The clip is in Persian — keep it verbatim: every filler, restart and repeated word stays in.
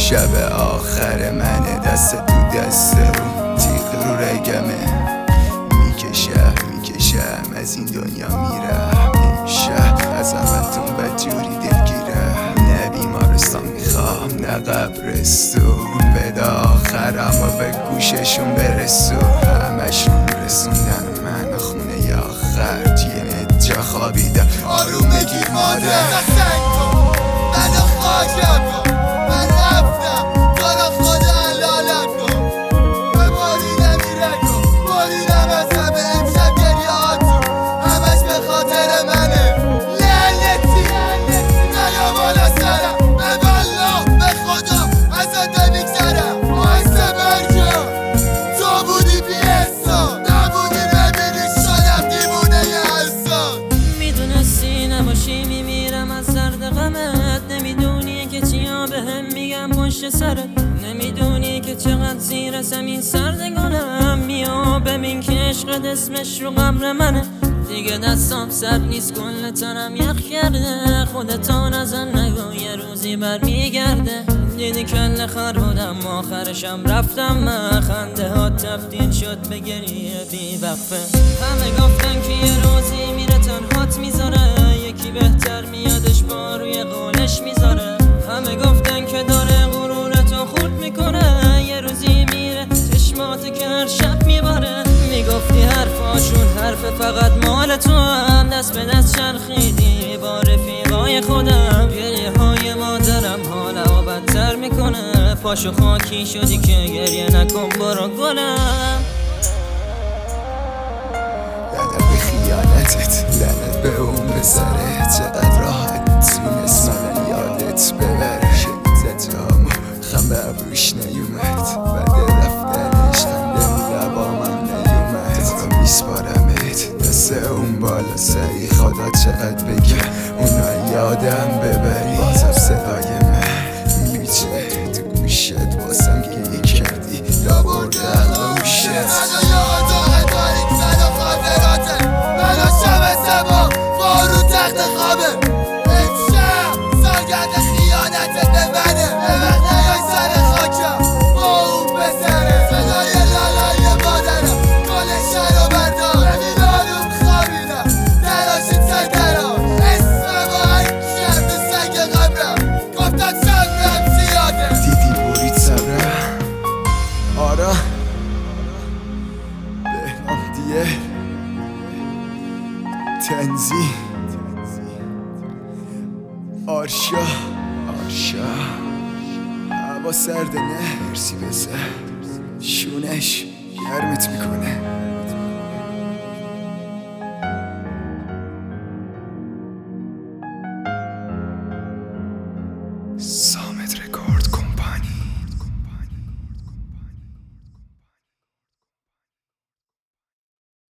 شب آخر منه، دست تو دست اون تیغ رو رگمه. میکشم میکشم از این دنیا میرم، امشب از همتون بدجوری دلگیرم. نه بیمارستان میخوام نه قبرستون، بده آخرم و به گوششون برسون. همشون رسوندن من خونه یا آخر، جیمت جا خوابیدم آروم بگیر مادر. منو خاکم کن، من رفتم تو رو خدا علالم کن. به باریدم ایره کن، باریدم از همه امشب گریه هاتون همش به خاطر منه. لعنتی نیا بالا سرم، به والله به خدا ازت نمیگذرم. مایسته برجم تو بودی بی احسان، نبودی ببینی شدم دیوونه ی احسان. میدونستی نباشی میمیرم از درد غمت، نمیدونی که چیا به هم میگم پشت سرت، نمیدونی که چقدر زیر زمین سردگانم. میا ببین که عشقت اسمش رو قبر منه، دیگه دستام سر نیست کل تنم یخ کرده. خودتا نزن نگو یه روزی بر میگرده، دیدی کل خر بودم آخرشم رفتم من. خنده ها تبدیل شد به گریه بی وقفه. همه گفتن که یه روزی میره تنهات میذاره، یکی بهتر میادش با روی قولش میذاره. همه گفتن که داره غرورتو خورد میکنه، یه روزی میره چشماتو که هر شب میباره. میگفتی حرفاشون حرف فقط مال تو هم، دست به دست چرخیدی با رفیقای خودم. گریه های مادرم حالا بدتر میکنه، پاشو خاکی شدی که گریه نکن برو گلم. لعنت به خیانتت، لعنت به اون پسرت، چقدر راحت تونست من یادت ببره. شدیدت همو خم به ابروش نیومد، بعد رفتنش خنده رو لبامم نیومد. تو میسپارمت دست اون بالا سری، خدا چقدر بگم اونا یادم ببری. بازم صدای من میچه تو گوشت، واسم گریه کردی یا برده غوشت. منو یادم تاریک، منو خاطراتت، منو شب سبا بارو تخت خوابه. امشب سالگرد خیانتت به منه، به وقت نیای سر خاکم با اون پسره. صدای لالای مادرم گل شهر رو بردار، ببین آروم خوابیدم تراشید سگرم. اسم با اکشم به سنگ قبرم، گفتم صبرم زیاده. دیدی برید صبرم آرا بهنام دیه تنزی آرشا آرشا. هوا سرده نه مرسی بزن، شونش گرمت میکنه.